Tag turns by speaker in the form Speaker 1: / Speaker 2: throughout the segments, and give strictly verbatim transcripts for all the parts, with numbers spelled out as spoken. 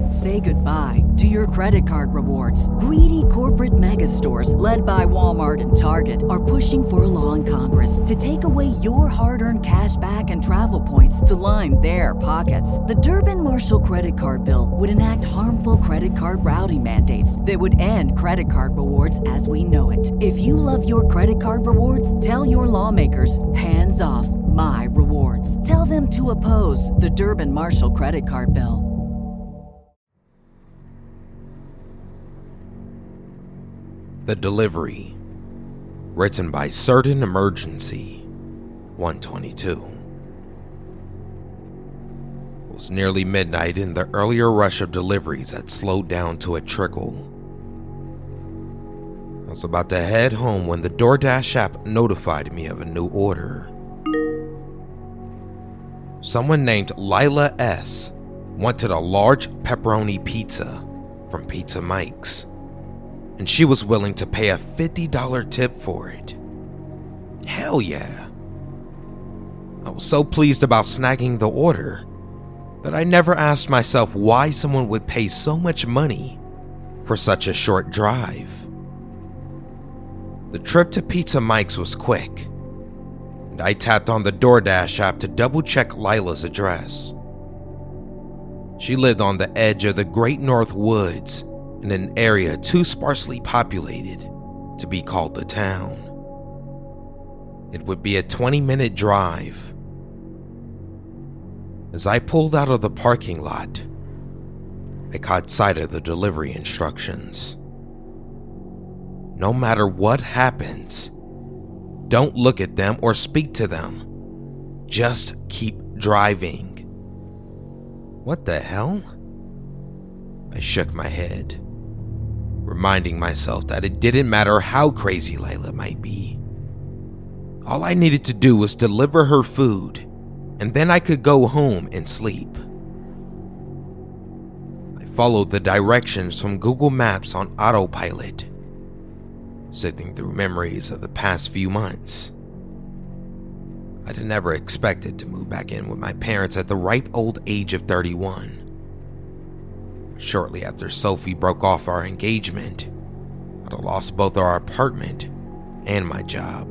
Speaker 1: Say goodbye to your credit card rewards. Greedy corporate mega stores, led by Walmart and Target, are pushing for a law in Congress to take away your hard-earned cash back and travel points to line their pockets. The Durbin-Marshall credit card bill would enact harmful credit card routing mandates that would end credit card rewards as we know it. If you love your credit card rewards, tell your lawmakers, hands off my rewards. Tell them to oppose the Durbin-Marshall credit card bill.
Speaker 2: The Delivery, written by Certain Emergency, one twenty-two. It was nearly midnight and the earlier rush of deliveries had slowed down to a trickle. I was about to head home when the DoorDash app notified me of a new order. Someone named Lila S. wanted a large pepperoni pizza from Pizza Mike's, and she was willing to pay a fifty dollars tip for it. Hell yeah. I was so pleased about snagging the order that I never asked myself why someone would pay so much money for such a short drive. The trip to Pizza Mike's was quick, and I tapped on the DoorDash app to double check Lila's address. She lived on the edge of the Great North Woods in an area too sparsely populated to be called a town. It would be a twenty minute drive. As I pulled out of the parking lot, I caught sight of the delivery instructions. No matter what happens, don't look at them or speak to them. Just keep driving. What the hell? I shook my head, reminding myself that it didn't matter how crazy Lila might be. All I needed to do was deliver her food, and then I could go home and sleep. I followed the directions from Google Maps on autopilot, sifting through memories of the past few months. I had never expected to move back in with my parents at the ripe old age of thirty-one. Shortly after Sophie broke off our engagement, I'd lost both our apartment and my job.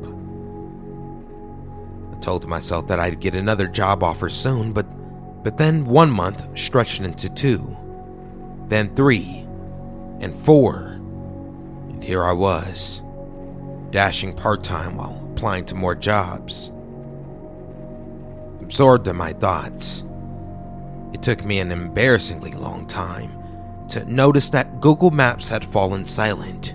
Speaker 2: I told myself that I'd get another job offer soon, but, but then one month stretched into two, then three, and four. And here I was, dashing part-time while applying to more jobs. Absorbed in my thoughts, it took me an embarrassingly long time to notice that Google Maps had fallen silent.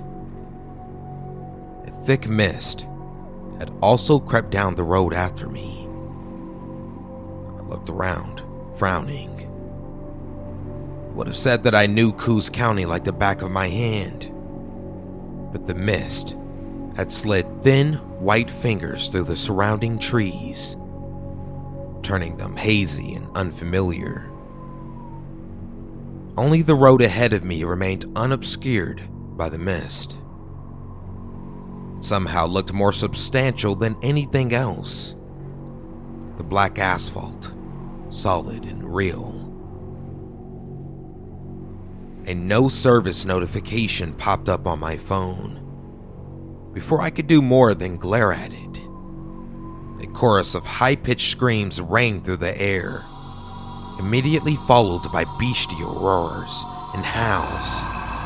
Speaker 2: A thick mist had also crept down the road after me. I looked around, frowning. I would have said that I knew Coos County like the back of my hand, but the mist had slid thin white fingers through the surrounding trees, turning them hazy and unfamiliar. Only the road ahead of me remained unobscured by the mist. It somehow looked more substantial than anything else. The black asphalt, solid and real. A no service notification popped up on my phone before I could do more than glare at it. A chorus of high-pitched screams rang through the air, immediately followed by bestial roars and howls.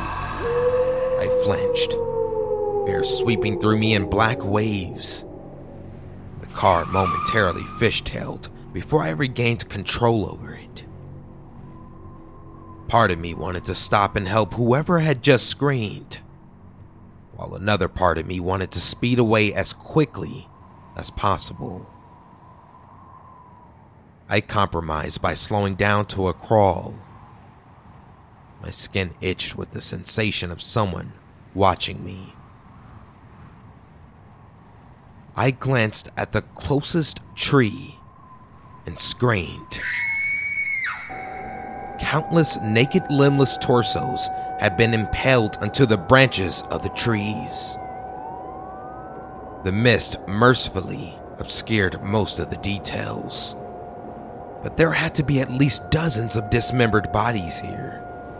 Speaker 2: I flinched, fear sweeping through me in black waves. The car momentarily fishtailed before I regained control over it. Part of me wanted to stop and help whoever had just screamed, while another part of me wanted to speed away as quickly as possible. I compromised by slowing down to a crawl. My skin itched with the sensation of someone watching me. I glanced at the closest tree and screamed. Countless naked, limbless torsos had been impaled onto the branches of the trees. The mist mercifully obscured most of the details, but there had to be at least dozens of dismembered bodies here.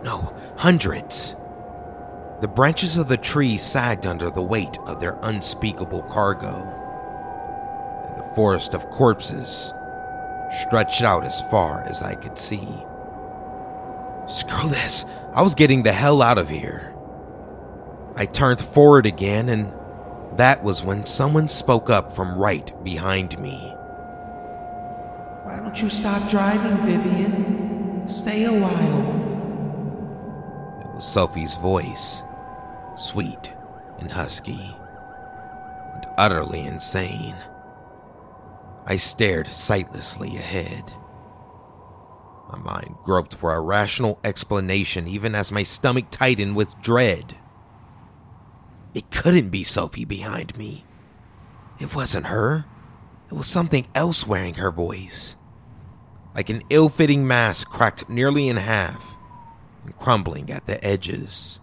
Speaker 2: No, hundreds. The branches of the trees sagged under the weight of their unspeakable cargo, and the forest of corpses stretched out as far as I could see. Screw this, I was getting the hell out of here. I turned forward again, and that was when someone spoke up from right behind me.
Speaker 3: Why don't you stop driving, Vivian? Stay a while.
Speaker 2: It was Sophie's voice, sweet and husky, and utterly insane. I stared sightlessly ahead. My mind groped for a rational explanation even as my stomach tightened with dread. It couldn't be Sophie behind me. It wasn't her. It was something else wearing her voice. Like an ill-fitting mask cracked nearly in half and crumbling at the edges.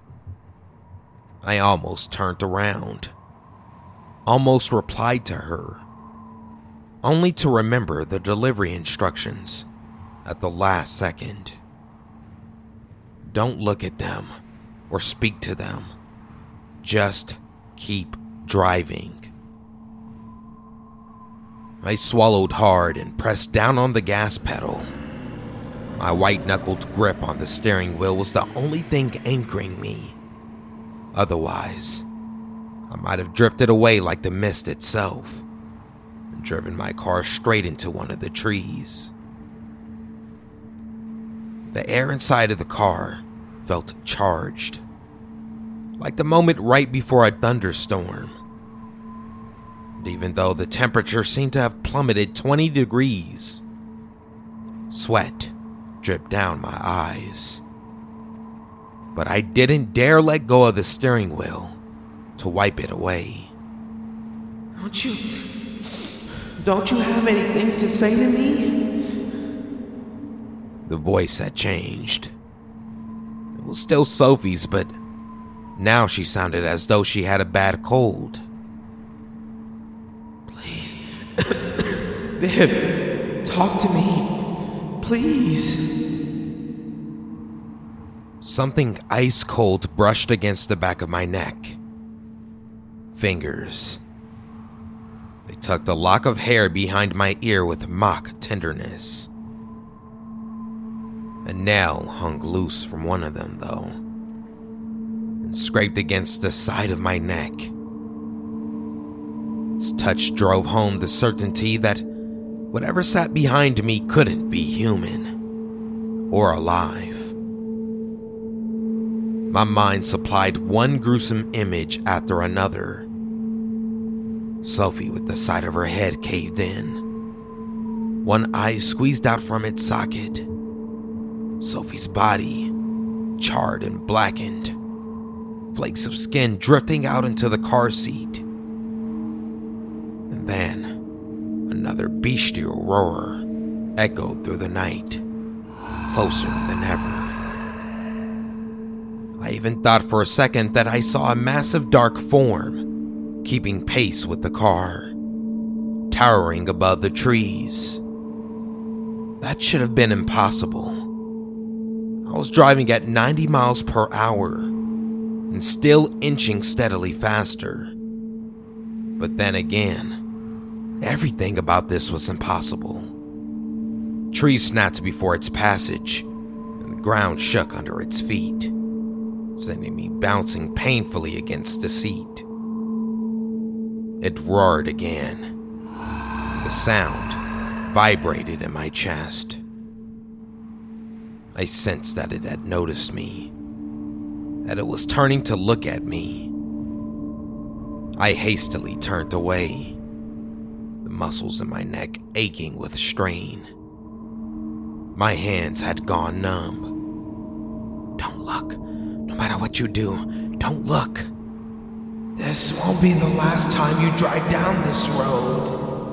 Speaker 2: I almost turned around, almost replied to her, only to remember the delivery instructions at the last second. Don't look at them or speak to them. Just keep driving. I swallowed hard and pressed down on the gas pedal. My white-knuckled grip on the steering wheel was the only thing anchoring me. Otherwise, I might have drifted away like the mist itself and driven my car straight into one of the trees. The air inside of the car felt charged, like the moment right before a thunderstorm. And even though the temperature seemed to have plummeted twenty degrees, sweat dripped down my eyes. But I didn't dare let go of the steering wheel to wipe it away.
Speaker 3: Don't you... Don't you have anything to say to me?
Speaker 2: The voice had changed. It was still Sophie's, but now she sounded as though she had a bad cold.
Speaker 3: Please. Viv, talk to me. Please.
Speaker 2: Something ice cold brushed against the back of my neck. Fingers. They tucked a lock of hair behind my ear with mock tenderness. A nail hung loose from one of them, though, and scraped against the side of my neck. Its touch drove home the certainty that whatever sat behind me couldn't be human or alive. My mind supplied one gruesome image after another. Sophie with the side of her head caved in, one eye squeezed out from its socket. Sophie's body, charred and blackened, flakes of skin drifting out into the car seat. And then, another bestial roar echoed through the night, closer than ever. I even thought for a second that I saw a massive dark form keeping pace with the car, towering above the trees. That should have been impossible. I was driving at ninety miles per hour and still inching steadily faster. But then again, everything about this was impossible. Trees snapped before its passage, and the ground shook under its feet, sending me bouncing painfully against the seat. It roared again. The sound vibrated in my chest. I sensed that it had noticed me, that it was turning to look at me. I hastily turned away, the muscles in my neck aching with strain. My hands had gone numb. Don't look. No matter what you do, don't look.
Speaker 3: This won't be the last time you drive down this road.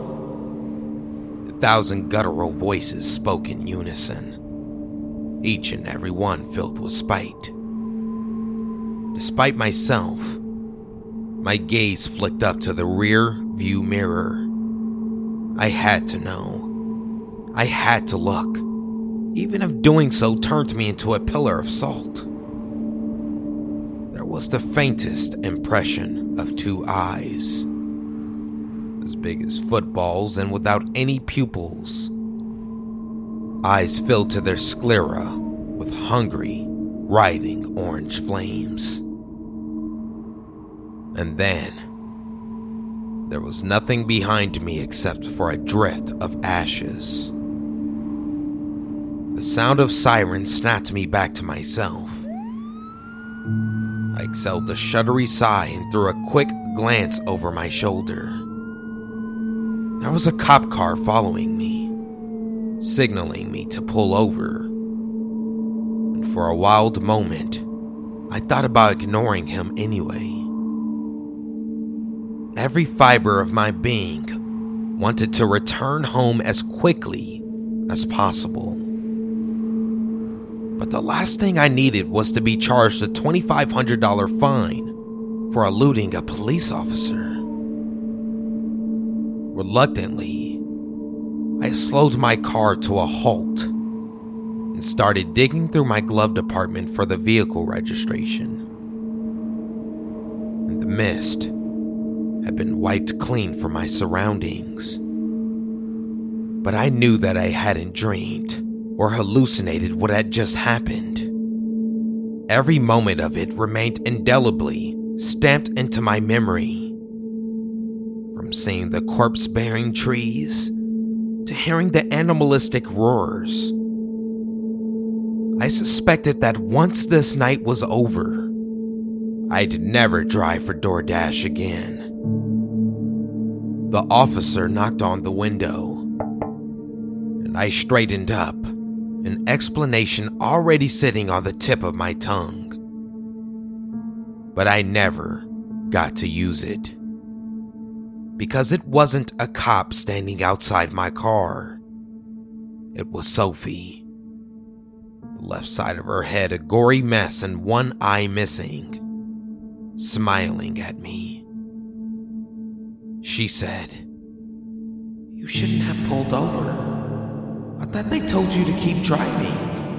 Speaker 2: A thousand guttural voices spoke in unison, each and every one filled with spite. Despite myself, my gaze flicked up to the rear view mirror. I had to know. I had to look. even if doing so turned me into a pillar of salt. There was the faintest impression of two eyes, as big as footballs and without any pupils. Eyes filled to their sclera with hungry, writhing orange flames. And then, there was nothing behind me except for a drift of ashes. The sound of sirens snapped me back to myself. I exhaled a shuddery sigh and threw a quick glance over my shoulder. There was a cop car following me, signaling me to pull over. And for a wild moment, I thought about ignoring him anyway. Every fiber of my being wanted to return home as quickly as possible. But the last thing I needed was to be charged a twenty-five hundred dollars fine for eluding a police officer. Reluctantly, I slowed my car to a halt and started digging through my glove compartment for the vehicle registration. And the mist had been wiped clean from my surroundings. But I knew that I hadn't dreamed or hallucinated what had just happened. Every moment of it remained indelibly stamped into my memory. From seeing the corpse-bearing trees to hearing the animalistic roars. I suspected that once this night was over, I'd never drive for DoorDash again. The officer knocked on the window, and I straightened up, an explanation already sitting on the tip of my tongue. But I never got to use it. Because it wasn't a cop standing outside my car. It was Sophie. The left side of her head a gory mess and one eye missing, smiling at me. She said,
Speaker 3: "You shouldn't have pulled over. I thought they told you to keep driving."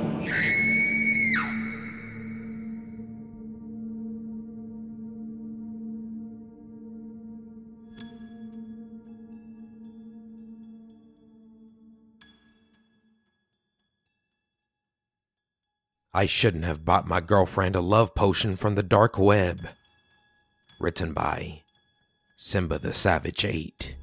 Speaker 2: I shouldn't have bought my girlfriend a love potion from the dark web. Written by Simba the Savage eight.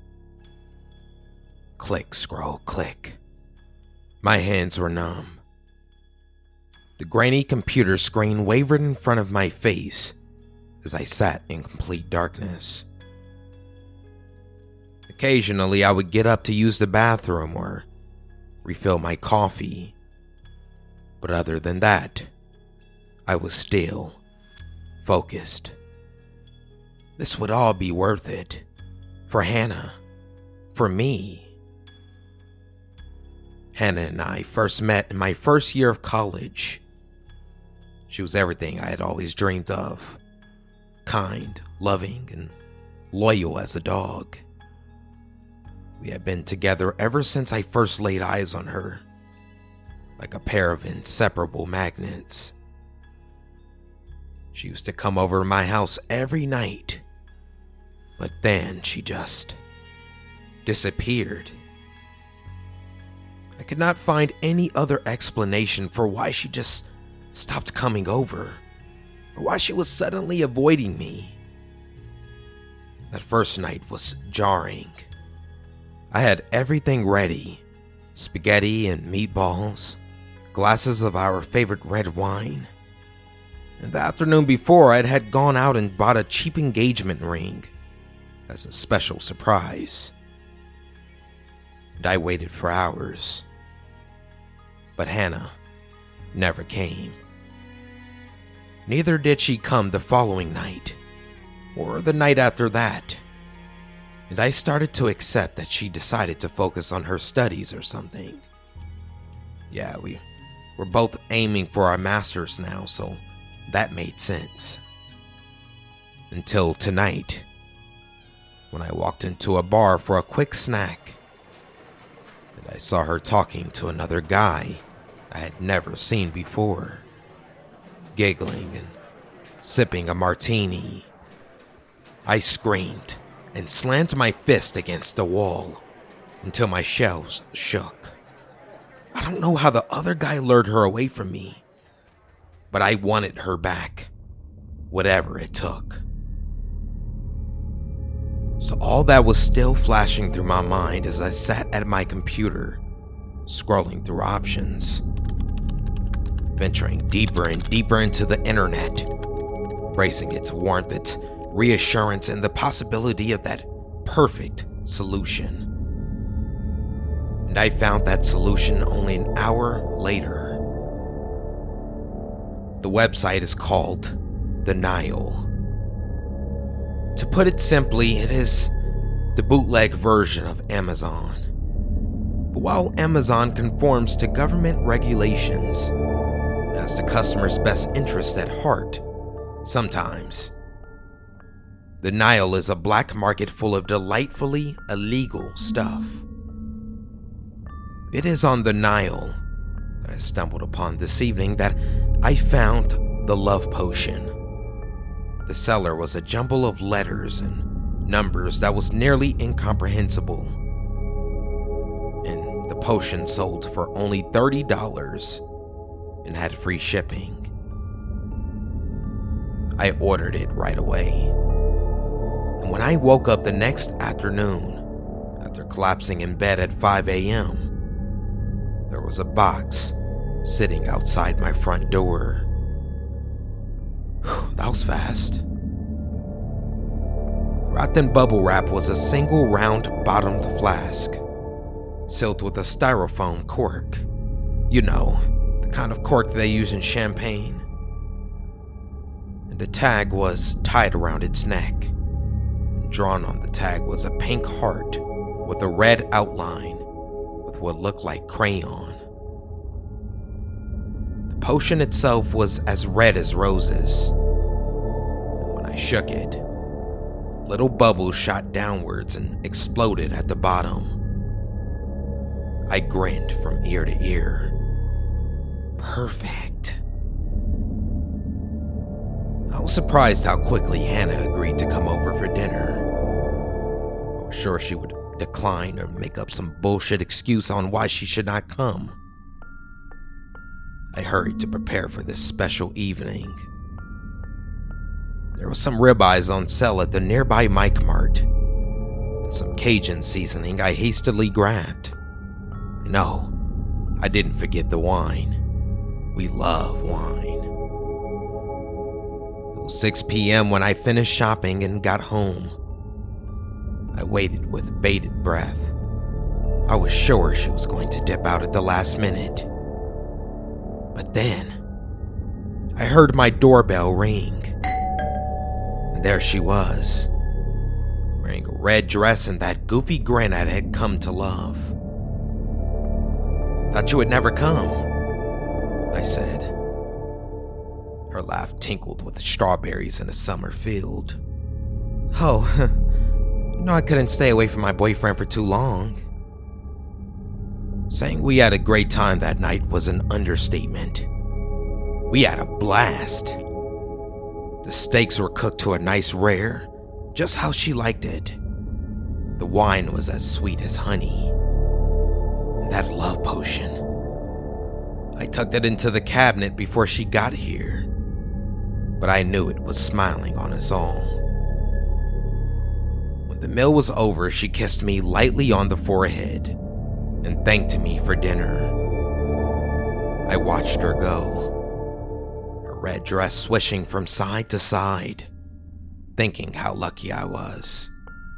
Speaker 2: Click, scroll, click. My hands were numb. The grainy computer screen wavered in front of my face as I sat in complete darkness. Occasionally, I would get up to use the bathroom or refill my coffee. But other than that, I was still focused. This would all be worth it. For Hannah. For me. Hannah and I first met in my first year of college. She was everything I had always dreamed of. Kind, loving, and loyal as a dog. We had been together ever since I first laid eyes on her. Like a pair of inseparable magnets. She used to come over to my house every night. But then she just disappeared. I could not find any other explanation for why she just stopped coming over, or why she was suddenly avoiding me. That first night was jarring. I had everything ready. Spaghetti and meatballs, glasses of our favorite red wine. And the afternoon before, I had gone out and bought a cheap engagement ring as a special surprise. And I waited for hours. But Hannah never came. Neither did she come the following night, or the night after that. And I started to accept that she decided to focus on her studies or something. Yeah, we were both aiming for our masters now, so that made sense. Until tonight, when I walked into a bar for a quick snack, and I saw her talking to another guy I had never seen before, giggling and sipping a martini. I screamed and slammed my fist against the wall until my shells shook. I don't know how the other guy lured her away from me, but I wanted her back, whatever it took. So all that was still flashing through my mind as I sat at my computer, scrolling through options, venturing deeper and deeper into the internet, embracing its warmth, its reassurance, and the possibility of that perfect solution. And I found that solution only an hour later. The website is called The Nile. To put it simply, it is the bootleg version of Amazon. But while Amazon conforms to government regulations, it has the customer's best interest at heart. Sometimes, The Nile is a black market full of delightfully illegal stuff. It is on The Nile that I stumbled upon this evening that I found the love potion. The seller was a jumble of letters and numbers that was nearly incomprehensible. And the potion sold for only thirty dollars and had free shipping. I ordered it right away. And when I woke up the next afternoon, after collapsing in bed at five a.m., there was a box sitting outside my front door. Whew, that was fast. Wrapped in bubble wrap was a single round-bottomed flask, sealed with a styrofoam cork. You know, the kind of cork they use in champagne. And the tag was tied around its neck. And drawn on the tag was a pink heart with a red outline with what looked like crayon. The potion itself was as red as roses. And when I shook it, little bubbles shot downwards and exploded at the bottom. I grinned from ear to ear. Perfect. I was surprised how quickly Hannah agreed to come over for dinner. I was sure she would decline or make up some bullshit excuse on why she should not come. I hurried to prepare for this special evening. There was some ribeyes on sale at the nearby Mike Mart, and some Cajun seasoning I hastily grabbed. No, I didn't forget the wine. We love wine. It was six p.m. when I finished shopping and got home. I waited with bated breath. I was sure she was going to dip out at the last minute. But then, I heard my doorbell ring. And there she was, wearing a red dress and that goofy grin I had come to love. "Thought you would never come," I said. Her laugh tinkled with strawberries in a summer field. "Oh, you know I couldn't stay away from my boyfriend for too long." Saying we had a great time that night was an understatement. We had a blast. The steaks were cooked to a nice rare, just how she liked it. The wine was as sweet as honey. And that love potion, I tucked it into the cabinet before she got here, but I knew it was smiling on us all. When the meal was over, she kissed me lightly on the forehead and thanked me for dinner. I watched her go, her red dress swishing from side to side, thinking how lucky I was.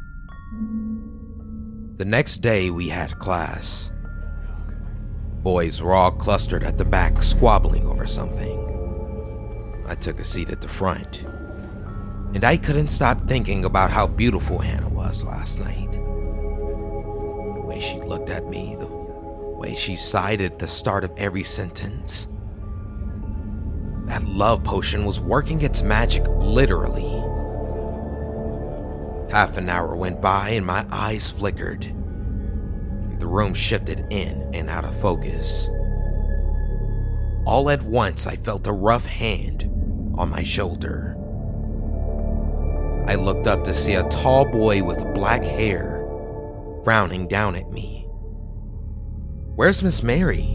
Speaker 2: The next day we had class. Boys were all clustered at the back, squabbling over something. I took a seat at the front, and I couldn't stop thinking about how beautiful Hannah was last night. The way she looked at me, the way she sighed at the start of every sentence. That love potion was working its magic literally. Half an hour went by and my eyes flickered. And The room shifted in and out of focus. All at once, I felt a rough hand on my shoulder. I looked up to see a tall boy with black hair frowning down at me. "Where's Miss Mary?"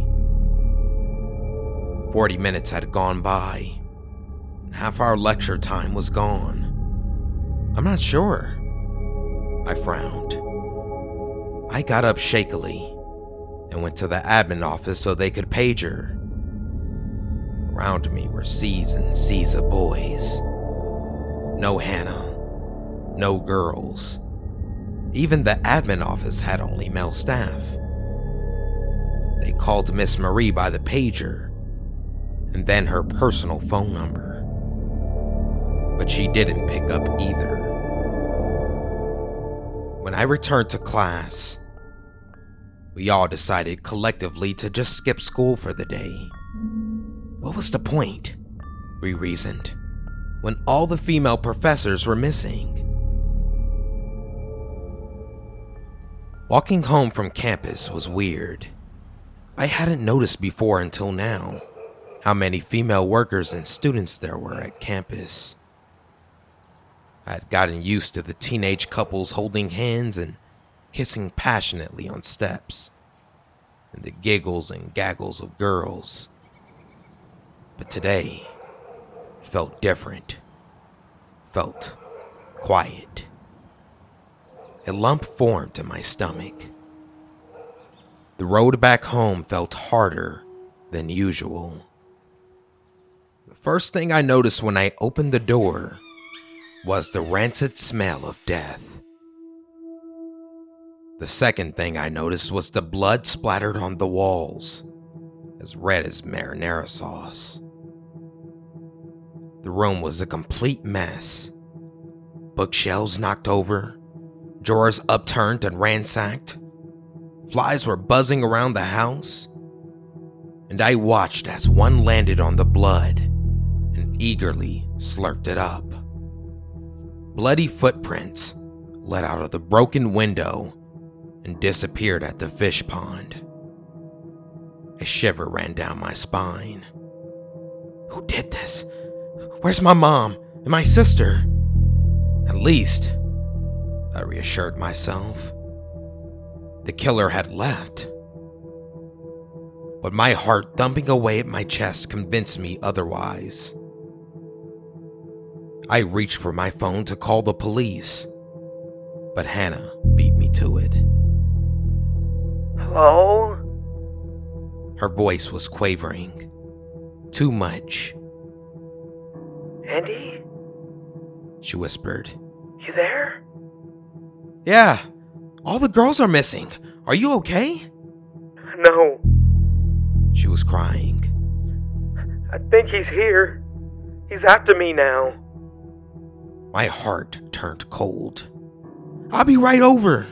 Speaker 2: Forty minutes had gone by, and half our lecture time was gone. "I'm not sure." I frowned. I got up shakily and went to the admin office so they could page her. Around me were seas and seas of boys. No Hannah, no girls. Even the admin office had only male staff. They called Miss Marie by the pager and then her personal phone number, but she didn't pick up either. When I returned to class, we all decided collectively to just skip school for the day. What was the point, we reasoned, when all the female professors were missing? Walking home from campus was weird. I hadn't noticed before until now how many female workers and students there were at campus. I had gotten used to the teenage couples holding hands and kissing passionately on steps, and the giggles and gaggles of girls. But today, it felt different. Felt quiet. A lump formed in my stomach. The road back home felt harder than usual. The first thing I noticed when I opened the door was the rancid smell of death. The second thing I noticed was the blood splattered on the walls, as red as marinara sauce. The room was a complete mess. Bookshelves knocked over, drawers upturned and ransacked. Flies were buzzing around the house, and I watched as one landed on the blood and eagerly slurped it up. Bloody footprints led out of the broken window and disappeared at the fish pond. A shiver ran down my spine. Who did this? Where's my mom and my sister? At least, I reassured myself, the killer had left. But my heart thumping away at my chest convinced me otherwise. I reached for my phone to call the police, but Hannah beat me to it.
Speaker 4: Hello?
Speaker 2: Her voice was quavering. Too much.
Speaker 4: Andy?
Speaker 2: She whispered.
Speaker 4: You there?
Speaker 2: Yeah, all the girls are missing. Are you okay?
Speaker 4: No.
Speaker 2: She was crying.
Speaker 4: I think he's here. He's after me now.
Speaker 2: My heart turned cold. I'll be right over.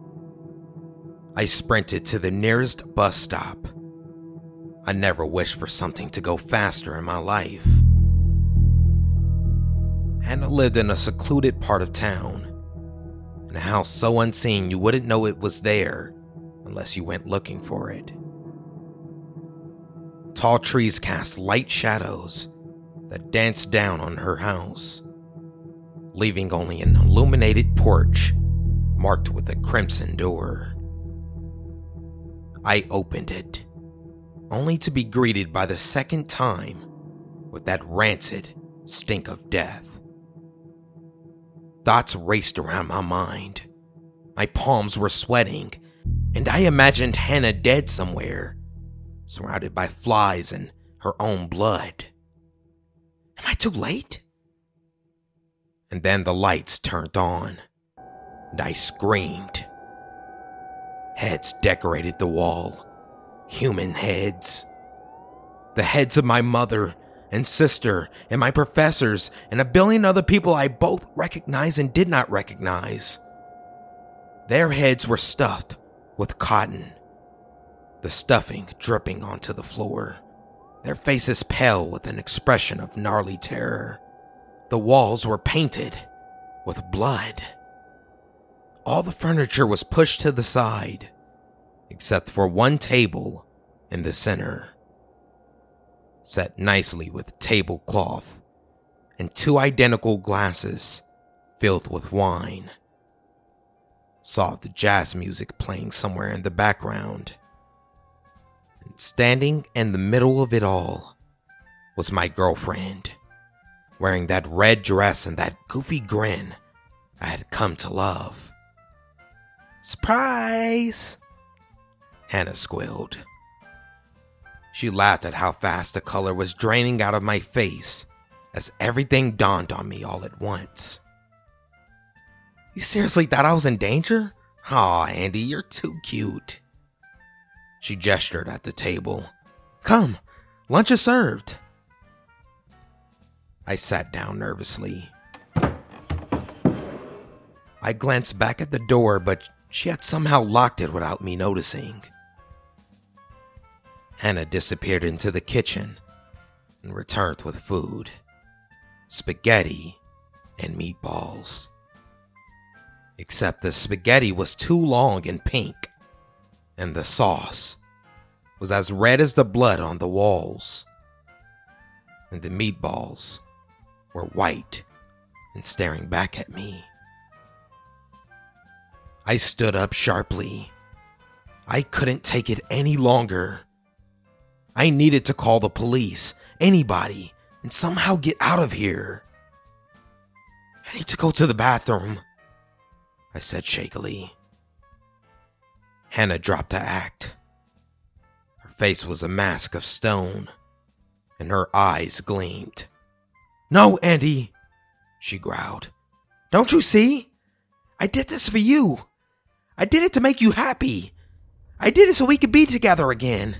Speaker 2: I sprinted to the nearest bus stop. I never wished for something to go faster in my life. Hannah lived in a secluded part of town, in a house so unseen you wouldn't know it was there unless you went looking for it. Tall trees cast light shadows that danced down on her house, leaving only an illuminated porch marked with a crimson door. I opened it, only to be greeted by the second time with that rancid stink of death. Thoughts raced around my mind. My palms were sweating, and I imagined Hannah dead somewhere, surrounded by flies and her own blood. Am I too late? And then the lights turned on, and I screamed. Heads decorated the wall. Human heads. The heads of my mother and sister and my professors and a billion other people I both recognized and did not recognize. Their heads were stuffed with cotton, the stuffing dripping onto the floor. Their faces pale with an expression of gnarly terror. The walls were painted with blood. All the furniture was pushed to the side, except for one table in the center, set nicely with tablecloth and two identical glasses filled with wine. Soft jazz music playing somewhere in the background. And standing in the middle of it all was my girlfriend, wearing that red dress and that goofy grin I had come to love. "Surprise!" Hannah squealed. She laughed at how fast the color was draining out of my face as everything dawned on me all at once. "You seriously thought I was in danger? Aw, Andy, you're too cute." She gestured at the table. "Come, lunch is served." I sat down nervously. I glanced back at the door, but she had somehow locked it without me noticing. Hannah disappeared into the kitchen and returned with food, spaghetti and meatballs. Except the spaghetti was too long and pink, and the sauce was as red as the blood on the walls, and the meatballs were white and staring back at me. I stood up sharply. I couldn't take it any longer. I needed to call the police, anybody, and somehow get out of here. "I need to go to the bathroom," I said shakily. Hannah dropped to act. Her face was a mask of stone, and her eyes gleamed. "No, Andy," she growled. "Don't you see? I did this for you. I did it to make you happy. I did it so we could be together again."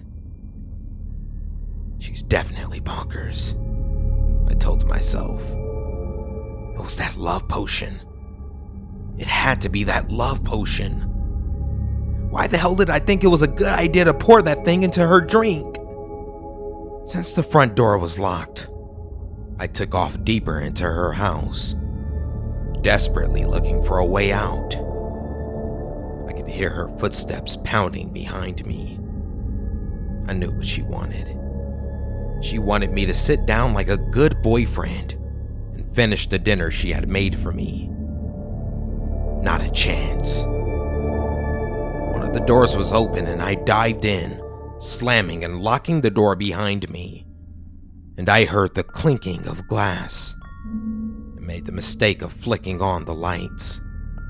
Speaker 2: She's definitely bonkers, I told myself. It was that love potion. It had to be that love potion. Why the hell did I think it was a good idea to pour that thing into her drink? Since the front door was locked, I took off deeper into her house, desperately looking for a way out. I could hear her footsteps pounding behind me. I knew what she wanted. She wanted me to sit down like a good boyfriend and finish the dinner she had made for me. Not a chance. One of the doors was open and I dived in, slamming and locking the door behind me. And I heard the clinking of glass and made the mistake of flicking on the lights.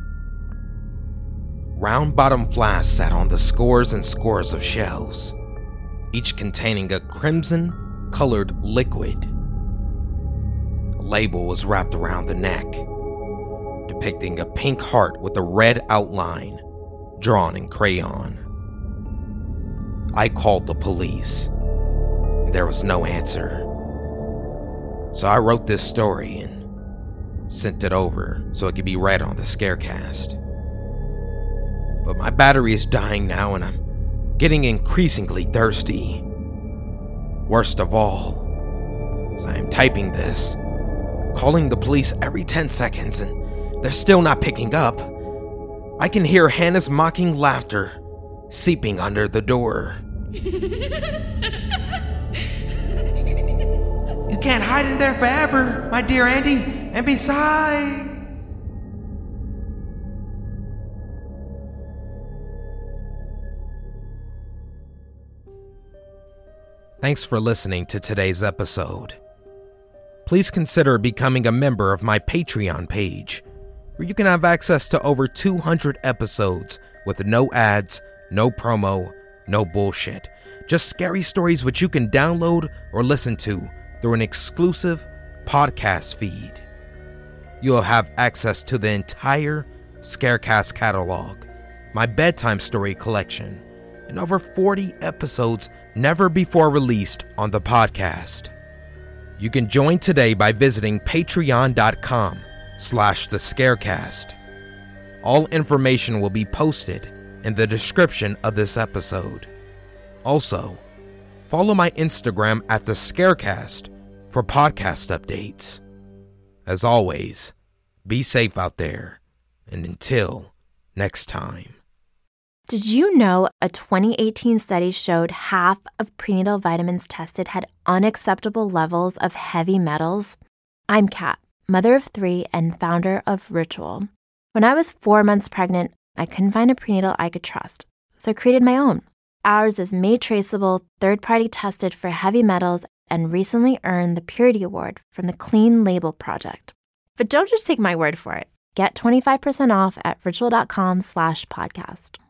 Speaker 2: Round-bottom flasks sat on the scores and scores of shelves, each containing a crimson-colored liquid. A label was wrapped around the neck, depicting a pink heart with a red outline drawn in crayon. I called the police. There was no answer. So I wrote this story and sent it over so it could be read on the Scarecast. But my battery is dying now and I'm getting increasingly thirsty. Worst of all, as I am typing this, calling the police every ten seconds and they're still not picking up, I can hear Hannah's mocking laughter seeping under the door.
Speaker 3: "You can't hide in there forever, my dear Andy, and besides..."
Speaker 2: Thanks for listening to today's episode. Please consider becoming a member of my Patreon page, where you can have access to over two hundred episodes with no ads, no promo, no bullshit. Just scary stories which you can download or listen to through an exclusive podcast feed. You'll have access to the entire Scarecast catalog, my bedtime story collection, and over forty episodes never before released on the podcast. You can join today by visiting patreon.com slash the Scarecast. All information will be posted in the description of this episode. Also, follow my Instagram at the Scarecast for podcast updates. As always, be safe out there, and until next time.
Speaker 5: Did you know a twenty eighteen study showed half of prenatal vitamins tested had unacceptable levels of heavy metals? I'm Kat, mother of three and founder of Ritual. When I was four months pregnant, I couldn't find a prenatal I could trust, so I created my own. Ours is made traceable, third-party tested for heavy metals, and recently earned the Purity Award from the Clean Label Project. But don't just take my word for it. Get twenty-five percent off at ritual.com slash podcast.